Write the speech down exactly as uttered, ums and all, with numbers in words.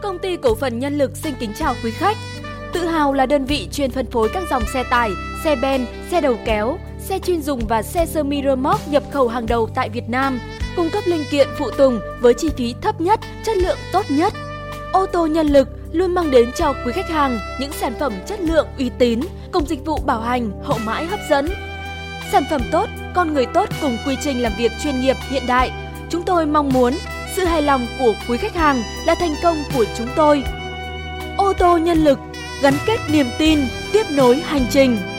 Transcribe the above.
Công ty cổ phần Nhân lực xin kính chào quý khách. Tự hào là đơn vị chuyên phân phối các dòng xe tải, xe ben, xe đầu kéo, xe chuyên dùng và xe semi rơ moóc nhập khẩu hàng đầu tại Việt Nam, cung cấp linh kiện phụ tùng với chi phí thấp nhất, chất lượng tốt nhất. Ô tô Nhân lực luôn mang đến cho quý khách hàng những sản phẩm chất lượng uy tín cùng dịch vụ bảo hành hậu mãi hấp dẫn. Sản phẩm tốt, con người tốt cùng quy trình làm việc chuyên nghiệp hiện đại. Chúng tôi mong muốn sự hài lòng của quý khách hàng là thành công của chúng tôi. Ô tô Nhân lực gắn kết niềm tin, tiếp nối hành trình.